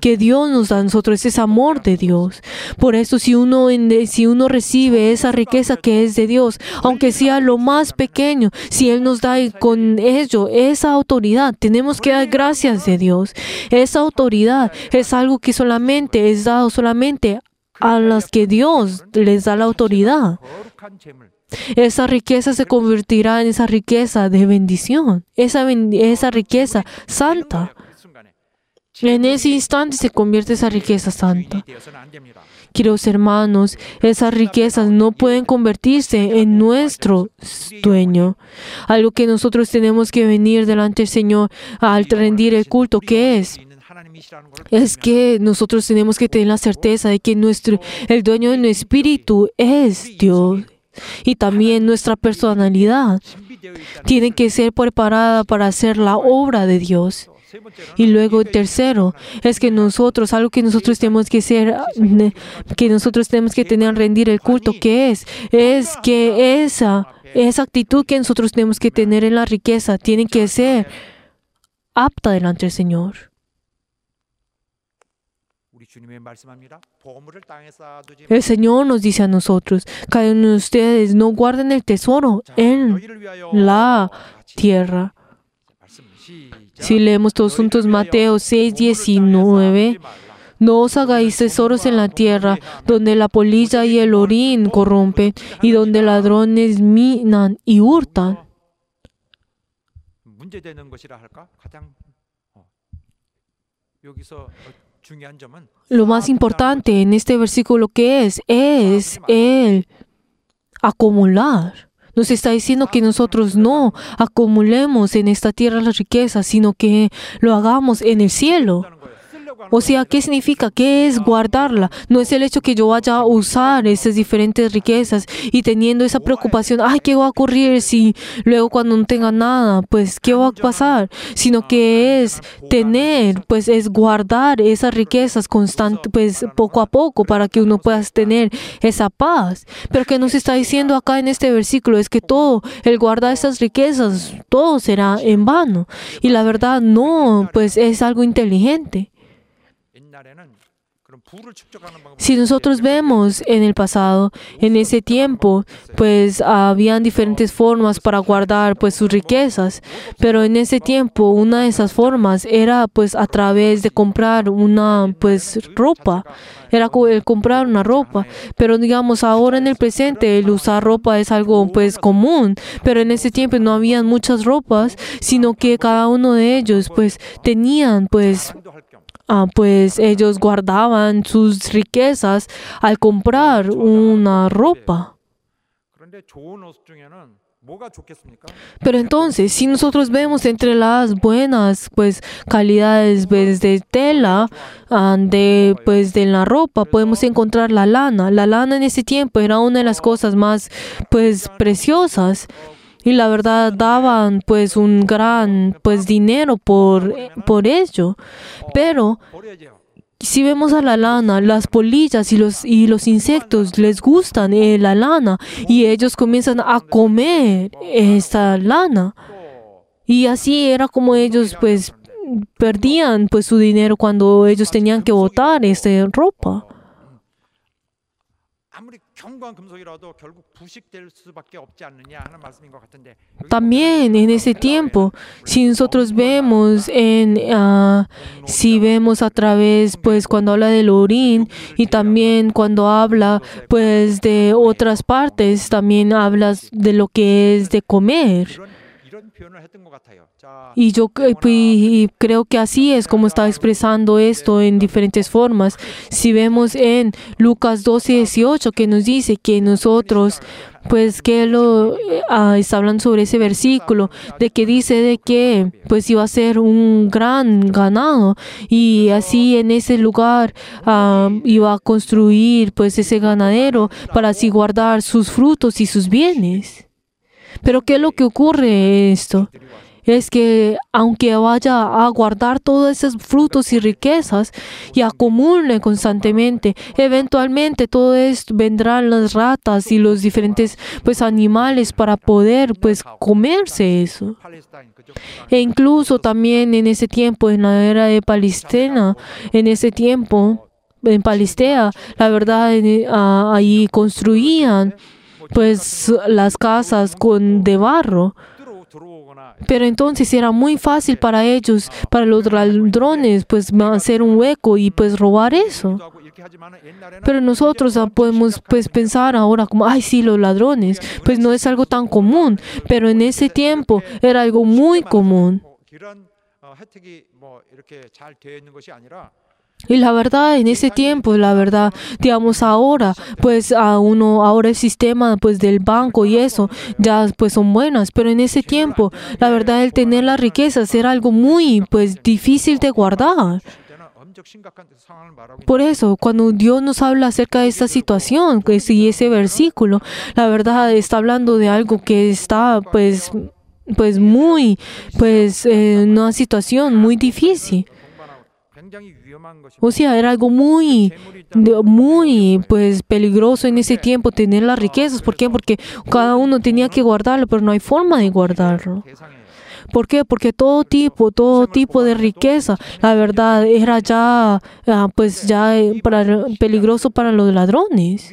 que Dios nos da a nosotros, es amor de Dios. Por eso si uno, si uno recibe esa riqueza que es de Dios, aunque sea lo más pequeño, si Él nos da con ello esa autoridad, tenemos que dar gracias de Dios. Esa autoridad es algo que solamente es dado solamente a las que Dios les da la autoridad. 거룩한 재물. Esa riqueza se convertirá en esa riqueza de bendición, esa, ben- esa riqueza santa. 그 순간에 En ese instante se convierte esa riqueza santa. 주인이 되어서는 안 됩니다. Queridos hermanos, esas riquezas no pueden convertirse en nuestro dueño. Algo que nosotros tenemos que venir delante del Señor al rendir el culto, ¿qué es? 있는 하나님이시라는 걸 Es que nosotros tenemos que tener la certeza de que nuestro, el dueño de nuestro espíritu es Dios. Y también nuestra personalidad 준비되어 있다는 tiene que ser preparada para hacer la obra de Dios. 세 번째로는 Y luego el tercero es que nosotros, algo que nosotros tenemos que hacer, que nosotros tenemos que tener al rendir el culto, ¿qué es? Es que esa, esa actitud que nosotros tenemos que tener en la riqueza tiene que ser apta delante del Señor. 우리 주님의 말씀합니다. 보물을 땅에 쌓아두지 El Señor nos dice a nosotros, cada uno de ustedes no guarden el tesoro en 너희를 위하여 la 같이 tierra. 말씀 시작. Si leemos todos juntos Mateo seis diecinueve, no os hagáis tesoros en la tierra, donde la polilla y el orín corrompen, y donde ladrones minan y hurtan. 문제되는 것이라 할까? 가장 어, 여기서 어, 중요한 점은 Lo más importante en este versículo que es, es el acumular. Nos está diciendo que nosotros no acumulemos en esta tierra las riquezas, sino que lo hagamos en el cielo. 하는 거예요. 쓰려고 하는 O sea, ¿qué significa? ¿Qué es guardarla? No es el hecho que yo vaya a usar esas diferentes riquezas y teniendo esa preocupación, ay, ¿qué va a ocurrir si luego cuando no tenga nada? Pues, ¿qué va a pasar? Sino que es tener, pues es guardar esas riquezas constante, pues poco a poco para que uno pueda tener esa paz. Pero que nos está diciendo acá en este versículo es que todo, el guardar esas riquezas, todo será en vano. Y la verdad no, pues es algo inteligente. 옛날에는 그런 부를 축적하는 방법. Si nosotros vemos en el pasado, en ese tiempo, pues habían diferentes formas para guardar pues sus riquezas, pero en ese tiempo una de esas formas era pues a través de comprar una pues ropa, era co- el comprar una ropa, pero digamos ahora en el presente el usar ropa es algo pues común, pero en ese tiempo no habían muchas ropas, sino que cada uno de ellos pues tenían pues 한도 할 겸. Ah, pues ellos guardaban sus riquezas al comprar una ropa. 그런데 좋은 옷 중에는 뭐가 좋겠습니까? Pero entonces, si nosotros vemos entre las buenas pues calidades pues, de tela, ah, de pues de la ropa, podemos encontrar la lana. La lana en ese tiempo era una de las cosas más pues preciosas. Y la verdad daban pues un gran pues dinero por, por ello. Pero 버려져요. si vemos a la lana, las polillas y los, y los insectos les gustan eh, la lana y ellos comienzan a comer esta lana. 또 Y así era como ellos pues perdían pues su dinero cuando ellos tenían que botar esta ropa. 아무리 견고한 금속이라도 결국 부식될 수밖에 없지 않느냐 하는 말씀인 것 같은데. También en ese tiempo, si nosotros vemos en, ah, si vemos a través, pues cuando habla del orín y también cuando habla, pues de otras partes, también habla de lo que es de comer. 이런 이런 표현을 했던 것 같아요. 자, Y yo cre- y creo que así es como está expresando esto en diferentes formas. Si vemos en Lucas doce dieciocho que nos dice que nosotros, pues que lo eh, ah, está hablando sobre ese versículo, de que dice de que pues iba a ser un gran ganado y así en ese lugar ah, iba a construir pues ese ganadero para así guardar sus frutos y sus bienes. Pero ¿qué es lo que ocurre esto? es que aunque vaya a guardar todos esos frutos y riquezas y acumule constantemente, eventualmente todo esto vendrán las ratas y los diferentes pues animales para poder pues comerse eso. E incluso también en ese tiempo, en la era de Palestina, en ese tiempo, en Palestina, la verdad, en, uh, ahí construían pues las casas con de barro. Pero entonces era muy fácil para ellos, para los ladrones, pues hacer un hueco y pues robar eso. Pero nosotros podemos pues pensar ahora como, ay sí, los ladrones, pues no es algo tan común. Pero en ese tiempo era algo muy común. Y la verdad, en ese tiempo, la verdad, digamos ahora, pues a uno, ahora el sistema pues del banco y eso, ya pues son buenas, pero en ese tiempo, la verdad, el tener las riquezas era algo muy pues difícil de guardar. Por eso, cuando Dios nos habla acerca de esta situación, pues, y ese versículo, la verdad está hablando de algo que está pues, pues muy, pues en una situación muy difícil. O sea, era algo muy, muy pues peligroso en ese tiempo tener las riquezas. ¿Por qué? Porque cada uno tenía que guardarlo, pero no hay forma de guardarlo. ¿Por qué? Porque todo tipo, todo tipo de riqueza, la verdad, era ya, pues ya para, peligroso para los ladrones.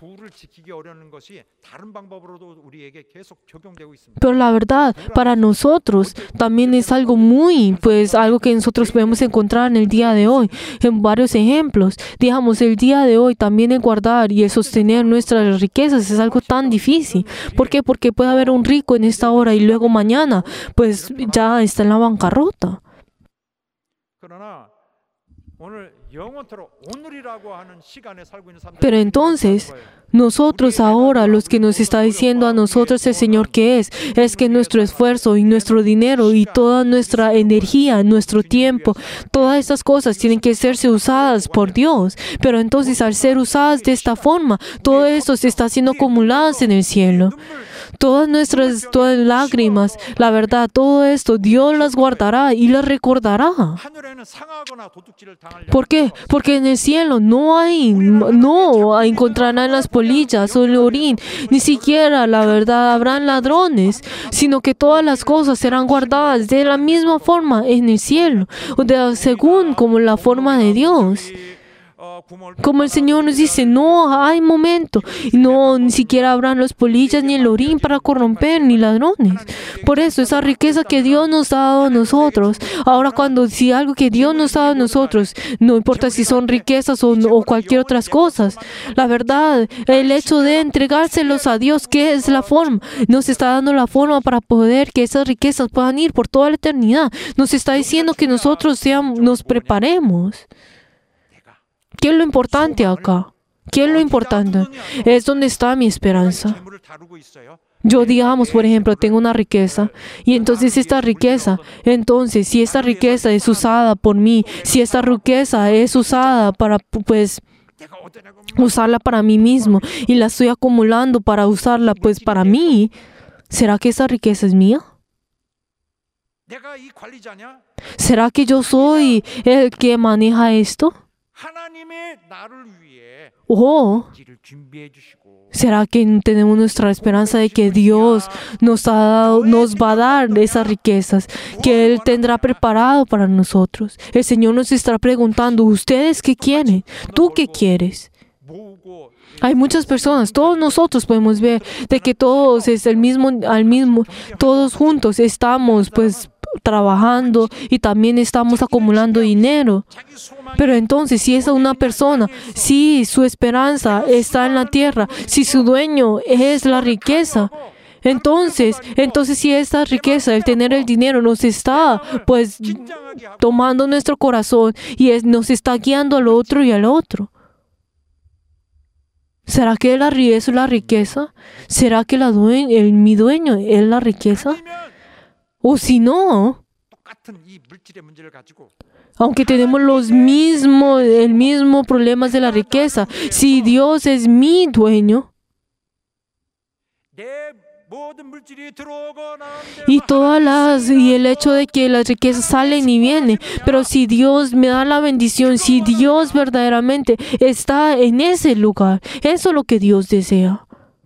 Pero la verdad, para nosotros también es algo muy, pues algo que nosotros podemos encontrar en el día de hoy, en varios ejemplos. Digamos, el día de hoy también el guardar y el sostener nuestras riquezas es algo tan difícil. ¿Por qué? Porque puede haber un rico en esta hora y luego mañana, pues ya está en la bancarrota. Pero entonces, nosotros ahora, los que nos está diciendo a nosotros el Señor que es, es que nuestro esfuerzo y nuestro dinero y toda nuestra energía, nuestro tiempo, todas estas cosas tienen que serse usadas por Dios. Pero entonces, al ser usadas de esta forma, todo eso se está siendo acumuladas en el cielo. Todas nuestras todas lágrimas, la verdad, todo esto, Dios las guardará y las recordará. ¿Por qué? Porque en el cielo no hay, no encontrarán las polillas o el orín, ni siquiera, la verdad, habrán ladrones, sino que todas las cosas serán guardadas de la misma forma en el cielo, o de, según como la forma de Dios. Como el Señor nos dice, no hay momento, no, ni siquiera habrán los polillas ni el orín para corromper, ni ladrones. Por eso, esa riqueza que Dios nos ha dado a nosotros, ahora cuando si algo que Dios nos ha dado a nosotros, no importa si son riquezas o, o cualquier otras cosas, la verdad, el hecho de entregárselos a Dios, que es la forma, nos está dando la forma para poder que esas riquezas puedan ir por toda la eternidad. Nos está diciendo que nosotros seamos, nos preparemos. ¿Qué es lo importante acá? ¿Qué es lo importante? Es donde está mi esperanza. Yo, digamos, por ejemplo, tengo una riqueza y entonces esta riqueza, entonces si esta riqueza es usada por mí, si esta riqueza es usada para, pues, usarla para mí mismo y la estoy acumulando para usarla, pues, para mí, ¿será que esa riqueza es mía? ¿Será que yo soy el que maneja esto? ¿O será que tenemos nuestra esperanza de que Dios nos, ha dado, nos va a dar esas riquezas, que Él tendrá preparado para nosotros? El Señor nos está preguntando, ¿ustedes qué quieren? ¿Tú qué quieres? Hay muchas personas, todos nosotros podemos ver de que todos es el mismo, al mismo, todos juntos estamos pues trabajando y también estamos acumulando dinero. Pero entonces, si es una persona, si su esperanza está en la tierra, si su dueño es la riqueza, entonces, entonces si esta riqueza, el tener el dinero, nos está pues tomando nuestro corazón y es, nos está guiando al otro y al otro. ¿Será que la, eso es la riqueza? ¿Será que la dueño, el, mi dueño es la riqueza? O si no, aunque tenemos los mismos, el mismo problemas de la riqueza, si Dios es mi dueño, Y todas las y el hecho de que las riquezas salen y vienen, pero si Dios me da la bendición, si Dios verdaderamente está en ese lugar, eso es lo que Dios desea.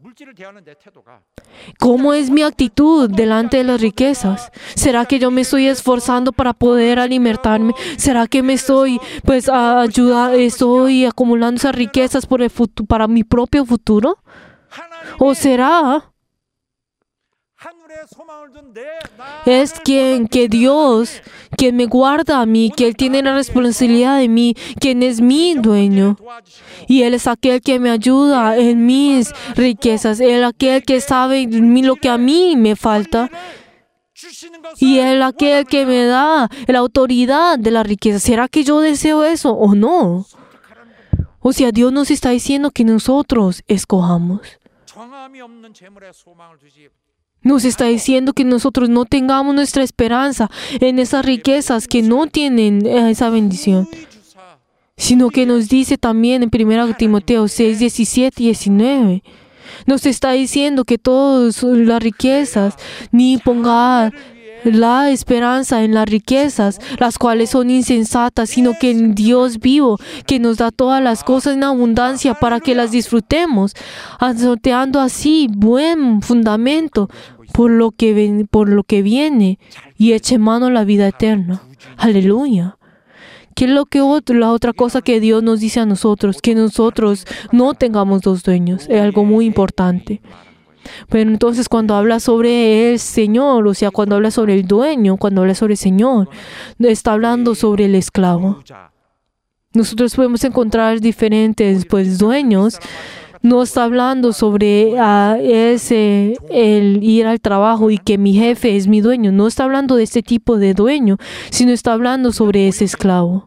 ¿Cómo es mi actitud delante de las riquezas? ¿Será que yo me estoy esforzando para poder alimentarme? ¿Será que me estoy pues ayudando, estoy acumulando esas riquezas por el futuro, para mi propio futuro? ¿O será es quien que Dios, quien me guarda a mí, que Él tiene la responsabilidad de mí, quien es mi dueño? Y Él es aquel que me ayuda en mis riquezas. Él es aquel que sabe lo que a mí me falta. Y Él es aquel que me da la autoridad de la riqueza. ¿Será que yo deseo eso o no? O sea, Dios nos está diciendo que nosotros escojamos. Nos está diciendo que nosotros no tengamos nuestra esperanza en esas riquezas que no tienen esa bendición, sino que nos dice también en primera Timoteo seis, diecisiete y diecinueve, nos está diciendo que todas las riquezas, ni ponga la esperanza en las riquezas, las cuales son insensatas, sino que en Dios vivo, que nos da todas las cosas en abundancia para que las disfrutemos, sorteando así buen fundamento por lo que, ven, por lo que viene y eche mano a la vida eterna. Aleluya. ¿Qué es lo que otro, la otra cosa que Dios nos dice a nosotros? Que nosotros no tengamos dos dueños. Es algo muy importante. Pero entonces cuando habla sobre el Señor, o sea, cuando habla sobre el dueño, cuando habla sobre el Señor, está hablando sobre el esclavo. Nosotros podemos encontrar diferentes pues dueños. No está hablando sobre uh, ese, el ir al trabajo y que mi jefe es mi dueño. No está hablando de este tipo de dueño, sino está hablando sobre ese esclavo.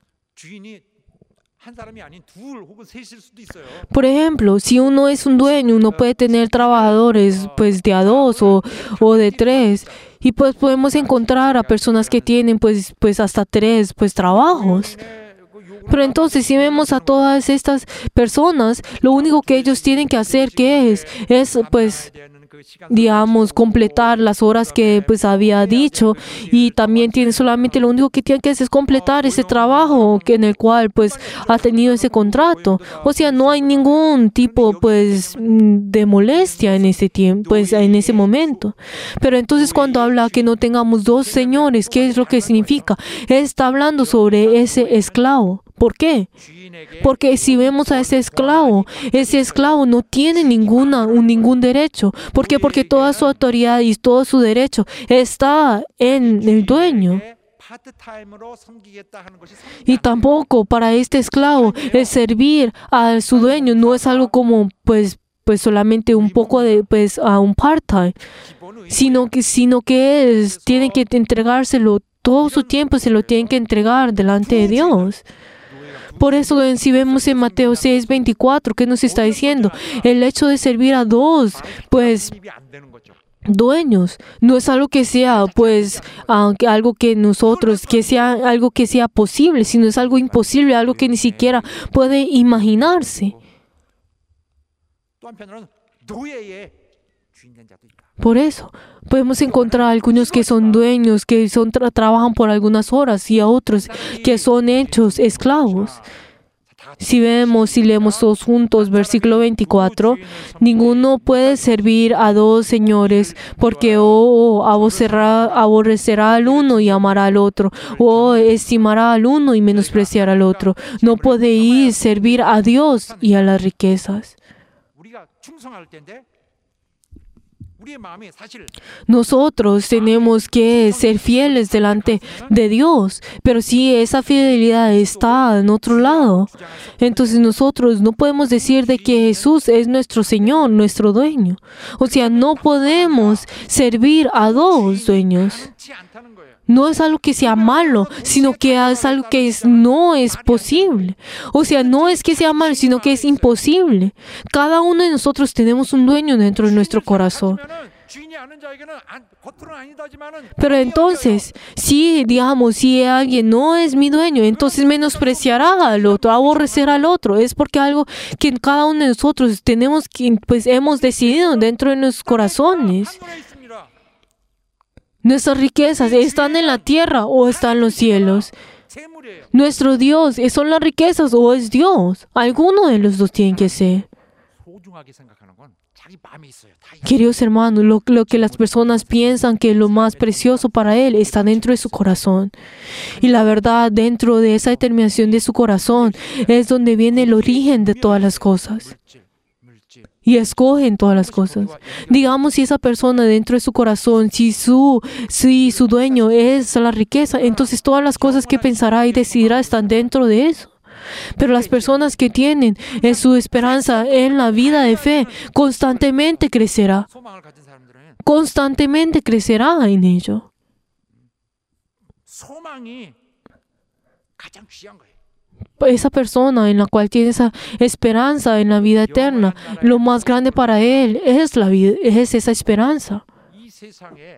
Por ejemplo, si uno es un dueño, uno puede tener trabajadores pues de a dos o, o de tres. Y pues podemos encontrar a personas que tienen pues, pues hasta tres pues trabajos. Pero entonces si vemos a todas estas personas, lo único que ellos tienen que hacer, ¿qué es? Es pues, digamos, completar las horas que pues había dicho, y también tienen solamente lo único que tienen que hacer es completar ese trabajo que en el cual pues ha tenido ese contrato. O sea, no hay ningún tipo pues de molestia en ese tiempo, pues en ese momento. Pero entonces cuando habla que no tengamos dos señores, ¿qué es lo que significa? Está hablando sobre ese esclavo. ¿Por qué? Porque si vemos a ese esclavo, ese esclavo no tiene ninguna, ningún derecho. ¿Por qué? Porque toda su autoridad y todo su derecho está en el dueño. Y tampoco para este esclavo el servir a su dueño no es algo como pues, pues solamente un poco de pues a un part-time, sino que, sino que es, tiene que entregárselo, todo su tiempo se lo tienen que entregar delante de Dios. Por eso, si vemos en Mateo seis, veinticuatro, ¿qué nos está diciendo? El hecho de servir a dos, pues, dueños, no es algo que sea, pues, aunque algo que nosotros, que sea algo que sea posible, sino es algo imposible, algo que ni siquiera puede imaginarse. Por eso, podemos encontrar algunos que son dueños, que son tra trabajan por algunas horas, y a otros que son hechos esclavos. Si vemos, si leemos todos juntos, versículo veinticuatro, ninguno puede servir a dos señores, porque o aborrecerá, aborrecerá al uno y amará al otro, o estimará al uno y menospreciará al otro. No podéis servir a Dios y a las riquezas. Nosotros tenemos que ser fieles delante de Dios, pero si esa fidelidad está en otro lado, entonces nosotros no podemos decir de que Jesús es nuestro Señor, nuestro dueño. O sea, no podemos servir a dos dueños. No es algo que sea malo, sino que es algo que es, no es posible. O sea, no es que sea malo, sino que es imposible. Cada uno de nosotros tenemos un dueño dentro de nuestro corazón. 주인이 아는 자에게는 안, 겉으로는 아니다지만은 Pero entonces, si, digamos, si alguien no es mi dueño, entonces menospreciará al otro, aborrecerá al otro. Es porque algo que cada uno de nosotros tenemos que, pues hemos decidido dentro de nuestros corazones. 하늘에 있습니다. Nuestras riquezas están en la tierra o están en los cielos. 재물이에요. Nuestro Dios, ¿son las riquezas o es Dios? Alguno de los dos tiene que ser. 소중하게 생각하는 건 자기 마음에 있어요. 다 있어요. Queridos hermanos, lo, lo que las personas piensan que lo más precioso para Él está dentro de su corazón. Y la verdad, dentro de esa determinación de su corazón es donde viene el origen de todas las cosas. 물질, 물질. Y escogen todas las cosas. Digamos, si esa persona dentro de su corazón, si su, si su dueño es la riqueza, entonces todas las cosas que pensará y decidirá están dentro de eso. Pero las personas que tienen en su esperanza en la vida de fe, constantemente crecerá. 소망을 가진 사람들은 Constantemente crecerá en ello. 소망이 가장 귀한 거예요. Esa persona en la cual tiene esa esperanza en la vida eterna, lo más grande para él es, la vida, es esa esperanza. 이 세상에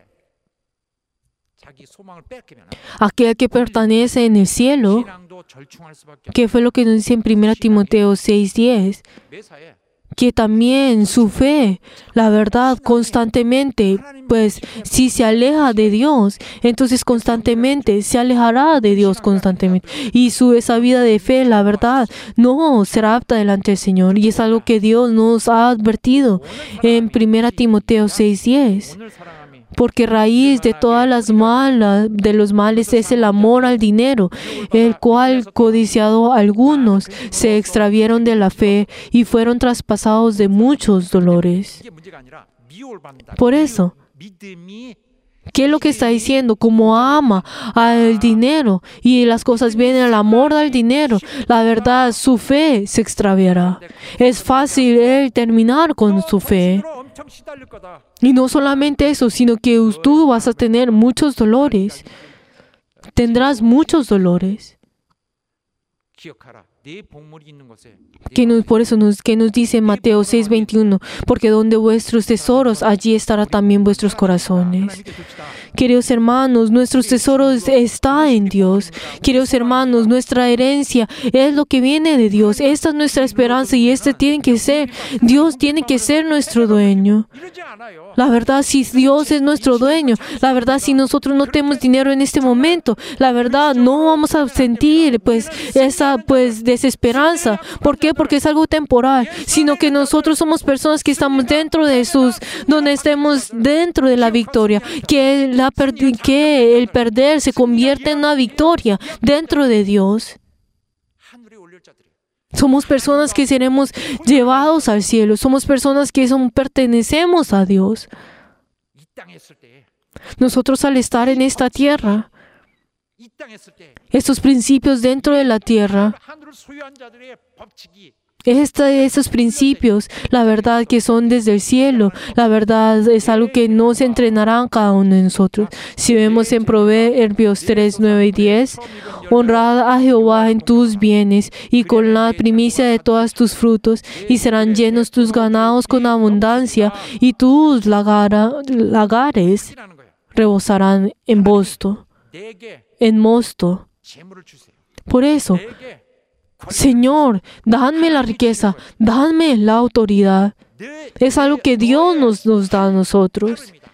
자기 소망을 뺏기면 Aquel que pertenece en el cielo, 신앙도 절충할 수밖에 que fue lo que nos dice en primera Timoteo seis diez, 매사에 que también su fe, la verdad, constantemente, pues si se aleja de Dios, entonces constantemente se alejará de Dios constantemente. Y su esa vida de fe, la verdad, no será apta delante del Señor. Y es algo que Dios nos ha advertido en primera Timoteo seis diez. 오늘 사랑함이 Porque raíz de todas las malas, de los males es el amor al dinero, el cual codiciado algunos se extravieron de la fe y fueron traspasados de muchos dolores. 이게 문제가 아니라 미워받는다. Por eso, 믿음이 ¿qué es lo que está diciendo? Como ama al dinero y las cosas vienen al amor al dinero, la verdad, su fe se extraviará. Es fácil él terminar con su fe. 정신으로 엄청 시달릴 거다. Y no solamente eso, sino que tú vas a tener muchos dolores. Tendrás muchos dolores. 기억하라. 내 복물이 있는 곳에 Que nos, por eso nos, que nos dice Mateo seis veintiuno, porque donde vuestros tesoros, allí estará también vuestros corazones. 하나님께 둡시다. Queridos hermanos, nuestros tesoros está en Dios. Queridos hermanos, nuestra herencia es lo que viene de Dios. Esta es nuestra esperanza y este tiene que ser, Dios tiene que ser nuestro dueño. 이러지 않아요. La verdad, si Dios es nuestro dueño, la verdad, si nosotros no tenemos dinero en este momento, la verdad, no vamos a sentir pues esa pues desesperanza. ¿Por qué? Porque es algo temporal, sino que nosotros somos personas que estamos dentro de Jesús, donde estemos dentro de la victoria, que, la per- que el perder se convierte en una victoria dentro de Dios. 하늘에 올릴 자들이 Somos personas que seremos llevados al cielo. Somos personas que son, pertenecemos a Dios. 이 땅에 있을 때, Nosotros al estar en esta tierra, 이 땅에 있을 때 estos principios dentro de la tierra, 하늘을 소유한 자들의 법칙이 esta, esos principios, la verdad que son desde el cielo, la verdad es algo que nos entrenarán cada uno de nosotros. Si vemos en Proverbios tres, nueve y diez, honrad a Jehová en tus bienes y con la primicia de todas tus frutos, y serán llenos tus ganados con abundancia, y tus lagara, lagares 이라는 거예요. rebosarán en mosto, 내게 en mosto. 재물을 주세요. Por eso, 내게 Señor, dadme la riqueza, dadme la autoridad. 내 Es algo que Dios nos, nos da a nosotros. 하늘입니다.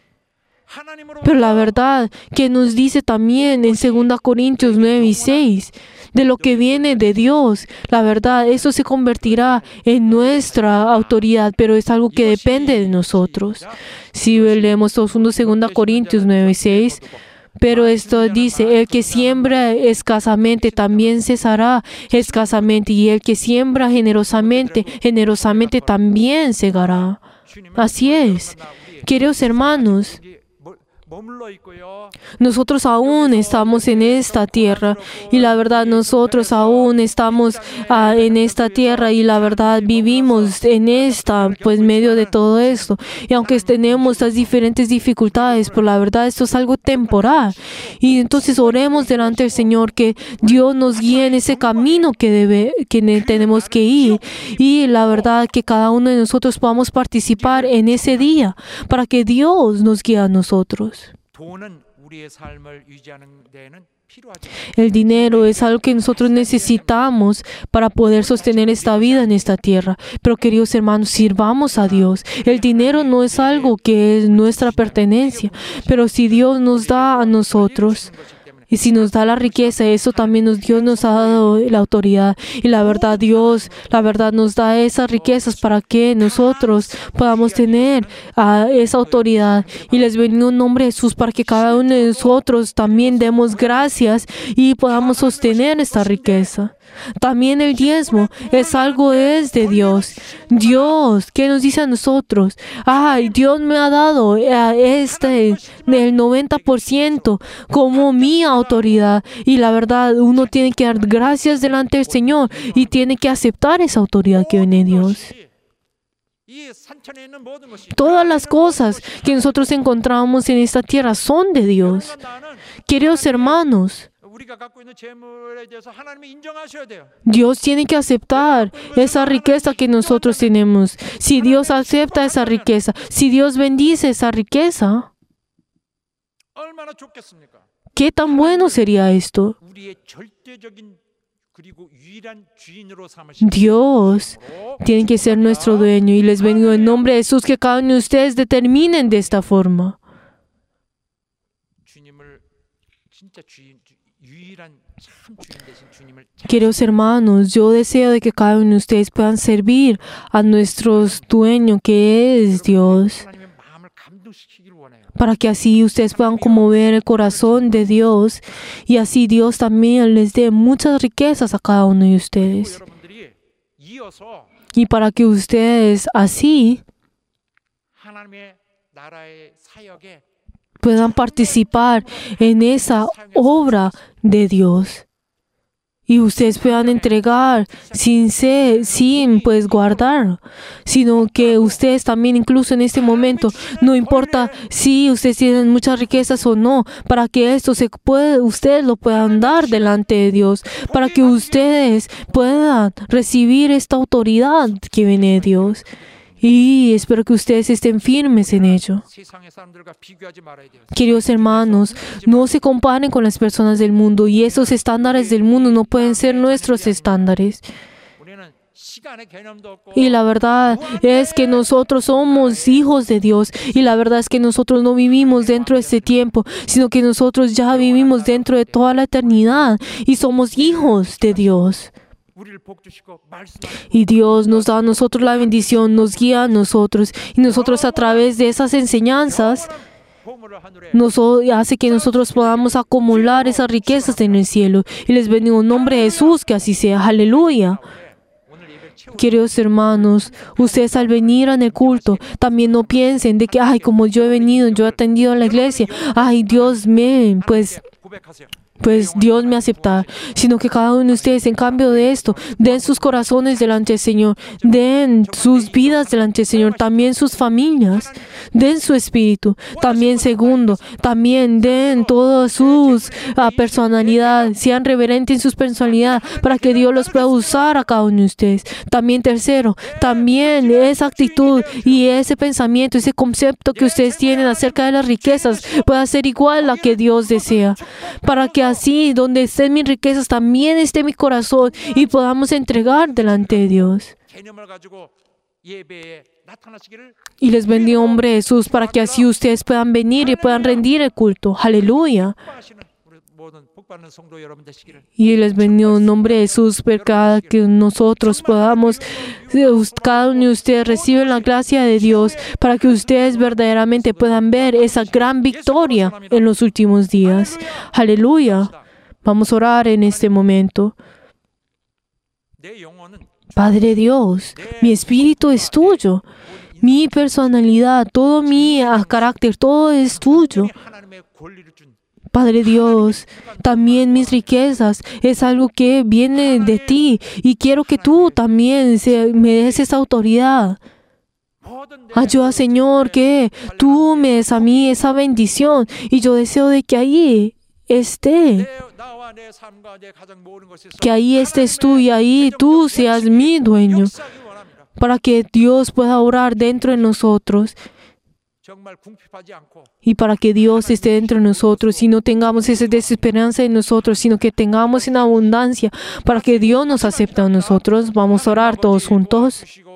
하나님으로 Pero la verdad que nos dice también en segunda Corintios nueve y seis, de lo que viene de Dios, la verdad, eso se convertirá en nuestra autoridad, pero es algo que depende de nosotros. Si leemos todos juntos segunda Corintios nueve y seis, pero esto dice, el que siembra escasamente también cesará escasamente, y el que siembra generosamente, generosamente también segará. Así es. Queridos hermanos, 머물러 있고요. Nosotros aún estamos en esta tierra y la verdad nosotros aún estamos ah, en esta tierra y la verdad vivimos en esta, pues medio de todo esto. Y aunque tenemos las diferentes dificultades, por la verdad esto es algo temporal. Y entonces oremos delante del Señor que Dios nos guíe en ese camino que, debe, que ne- tenemos que ir. Y la verdad que cada uno de nosotros podamos participar en ese día para que Dios nos guíe a nosotros. 돈은 우리의 삶을 유지하는 데에는 필요하죠. El dinero es algo que nosotros necesitamos para poder sostener esta vida en esta tierra. Pero queridos hermanos, sirvamos a Dios. El dinero no es algo que es nuestra pertenencia, pero si Dios nos da a nosotros, y si nos da la riqueza, eso también nos, Dios nos ha dado la autoridad. Y la verdad, Dios, la verdad nos da esas riquezas para que nosotros podamos tener uh, esa autoridad. Y les bendigo en nombre de Jesús para que cada uno de nosotros también demos gracias y podamos sostener esta riqueza. También el diezmo es algo es de Dios. Dios, ¿qué nos dice a nosotros? Ay, Dios me ha dado este del noventa por ciento como mi autoridad. Y la verdad, uno tiene que dar gracias delante del Señor y tiene que aceptar esa autoridad que viene de Dios. Todas las cosas que nosotros encontramos en esta tierra son de Dios. Queridos hermanos, Dios tiene que aceptar esa riqueza que nosotros tenemos. Si Dios acepta esa riqueza, si Dios bendice esa riqueza, ¿qué tan bueno sería esto? Dios tiene que ser nuestro dueño y les bendigo en nombre de Jesús que cada uno de ustedes determinen de esta forma. Queridos hermanos, yo deseo de que cada uno de ustedes puedan servir a nuestro dueño que es Dios, para que así ustedes puedan conmover el corazón de Dios y así Dios también les dé muchas riquezas a cada uno de ustedes. Y para que ustedes así puedan participar en esa obra de Dios. Y ustedes puedan entregar sin ser, sin pues guardar, sino que ustedes también incluso en este momento, no importa si ustedes tienen muchas riquezas o no, para que esto se puede, ustedes lo puedan dar delante de Dios, para que ustedes puedan recibir esta autoridad que viene de Dios. Y espero que ustedes estén firmes en ello. Queridos hermanos, no se comparen con las personas del mundo y esos estándares del mundo no pueden ser nuestros estándares. Y la verdad es que nosotros somos hijos de Dios y la verdad es que nosotros no vivimos dentro de este tiempo, sino que nosotros ya vivimos dentro de toda la eternidad y somos hijos de Dios. Y Dios nos da a nosotros la bendición, nos guía a nosotros y nosotros a través de esas enseñanzas nos hace que nosotros podamos acumular esas riquezas en el cielo. Y les bendigo en nombre de Jesús, que así sea. Aleluya. Queridos hermanos, ustedes al venir en el culto, también no piensen de que, ay, como yo he venido, yo he atendido a la iglesia, ay, Dios me, pues... pues Dios me acepta, sino que cada uno de ustedes, en cambio de esto, den sus corazones delante del Señor, den sus vidas delante del Señor, también sus familias, den su espíritu, también segundo, también den toda su uh, personalidad, sean reverentes en su personalidad, para que Dios los pueda usar a cada uno de ustedes. También tercero, también esa actitud y ese pensamiento, ese concepto que ustedes tienen acerca de las riquezas, pueda ser igual a la que Dios desea, para que así, donde estén mis riquezas, también esté mi corazón y podamos entregar delante de Dios. Y les bendigo, hombre Jesús, para que así ustedes puedan venir y puedan rendir el culto. Aleluya. Y les bendigo en nombre de Jesús, para que nosotros podamos, cada uno de ustedes reciben la gracia de Dios, para que ustedes verdaderamente puedan ver esa gran victoria en los últimos días. Aleluya. Vamos a orar en este momento. Padre Dios, mi espíritu es tuyo. Mi personalidad, todo mi ah, carácter, todo es tuyo. 하나님의 권리를 준 Padre Dios, también mis riquezas es algo que viene de ti y quiero que tú también se- me des esa autoridad. 모든 내 Ayuda, Señor, que tú me des a mí esa bendición y yo deseo de que ahí esté, 내 나와 내 삶과 내 가정 모든 것에서 que ahí estés tú y ahí tú seas mi dueño, 역사하기 원합니다. para que Dios pueda orar dentro de nosotros 정말 궁핍하지 않고 y para que Dios esté dentro de nosotros y no tengamos esa desesperanza en nosotros, sino que tengamos en abundancia, para que Dios nos acepte a nosotros. Vamos a orar todos juntos. 주시고